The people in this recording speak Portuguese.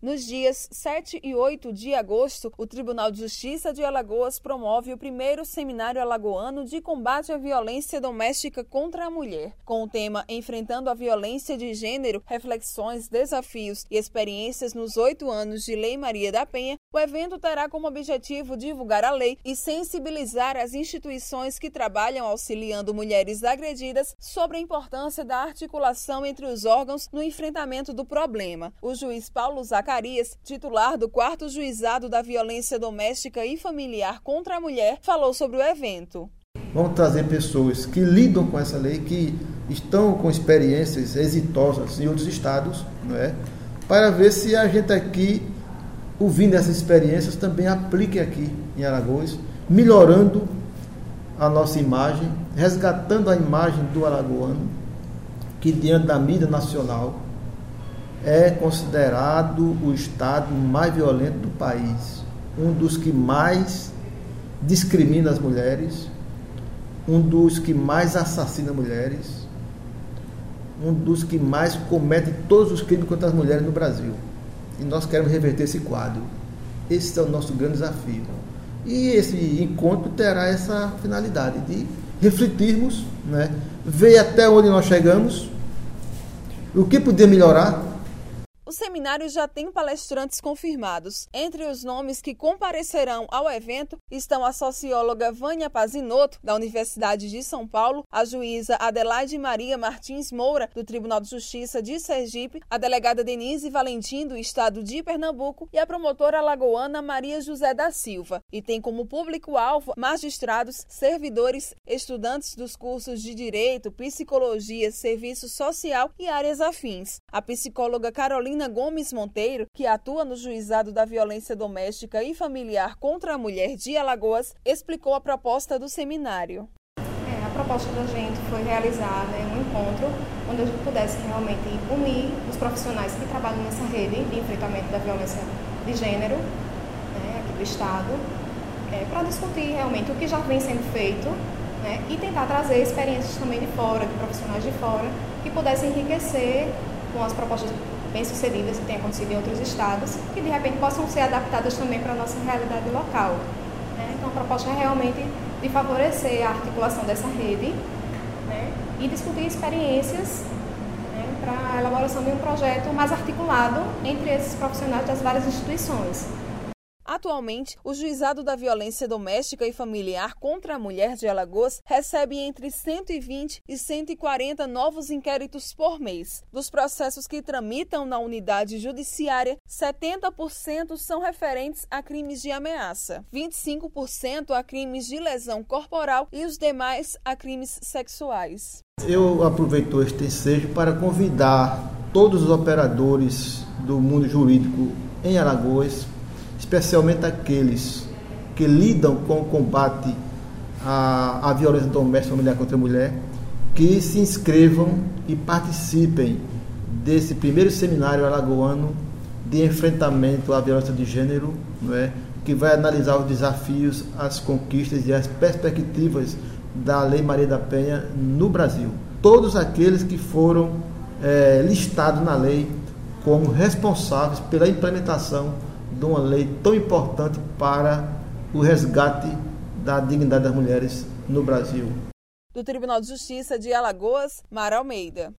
Nos dias 7 e 8 de agosto, o Tribunal de Justiça de Alagoas promove o primeiro Seminário Alagoano de Combate à Violência Doméstica contra a Mulher. Com o tema Enfrentando a Violência de Gênero, reflexões, desafios e experiências nos 8 anos de Lei Maria da Penha, o evento terá como objetivo divulgar a lei e sensibilizar as instituições que trabalham auxiliando mulheres agredidas sobre a importância da articulação entre os órgãos no enfrentamento do problema. O juiz Paulo Zacarias, titular do 4º Juizado da Violência Doméstica e Familiar contra a Mulher, falou sobre o evento. Vamos trazer pessoas que lidam com essa lei, que estão com experiências exitosas em outros estados, não é? Para ver se a gente aqui, ouvindo essas experiências, também aplique aqui em Alagoas, melhorando a nossa imagem, resgatando a imagem do alagoano, que diante da mídia nacional é considerado o estado mais violento do país, um dos que mais discrimina as mulheres, um dos que mais assassina mulheres, um dos que mais comete todos os crimes contra as mulheres no Brasil. E nós queremos reverter esse quadro. Esse é o nosso grande desafio. E esse encontro terá essa finalidade de refletirmos, né, ver até onde nós chegamos, o que poder melhorar. O seminário já tem palestrantes confirmados. Entre os nomes que comparecerão ao evento estão a socióloga Vânia Pazinotto, da Universidade de São Paulo, a juíza Adelaide Maria Martins Moura, do Tribunal de Justiça de Sergipe, a delegada Denise Valentim, do Estado de Pernambuco, e a promotora alagoana Maria José da Silva. E tem como público-alvo magistrados, servidores, estudantes dos cursos de Direito, Psicologia, Serviço Social e áreas afins. A psicóloga Carolina Gomes Monteiro, que atua no Juizado da Violência Doméstica e Familiar contra a Mulher de Alagoas, explicou a proposta do seminário. A proposta da gente foi realizar um encontro onde a gente pudesse realmente unir os profissionais que trabalham nessa rede de enfrentamento da violência de gênero, aqui do Estado, para discutir realmente o que já vem sendo feito, e tentar trazer experiências também de fora, de profissionais de fora, que pudessem enriquecer com as propostas bem-sucedidas que têm acontecido em outros estados, que de repente possam ser adaptadas também para a nossa realidade local. Então a proposta é realmente de favorecer a articulação dessa rede, e discutir experiências, para a elaboração de um projeto mais articulado entre esses profissionais das várias instituições. Atualmente, o Juizado da Violência Doméstica e Familiar contra a Mulher de Alagoas recebe entre 120 e 140 novos inquéritos por mês. Dos processos que tramitam na unidade judiciária, 70% são referentes a crimes de ameaça, 25% a crimes de lesão corporal e os demais a crimes sexuais. Eu aproveito este ensejo para convidar todos os operadores do mundo jurídico em Alagoas, especialmente aqueles que lidam com o combate à violência doméstica e familiar contra a mulher, que se inscrevam e participem desse primeiro seminário alagoano de enfrentamento à violência de gênero, que vai analisar os desafios, as conquistas e as perspectivas da Lei Maria da Penha no Brasil. Todos aqueles que foram listados na lei como responsáveis pela implementação de uma lei tão importante para o resgate da dignidade das mulheres no Brasil. Do Tribunal de Justiça de Alagoas, Mara Almeida.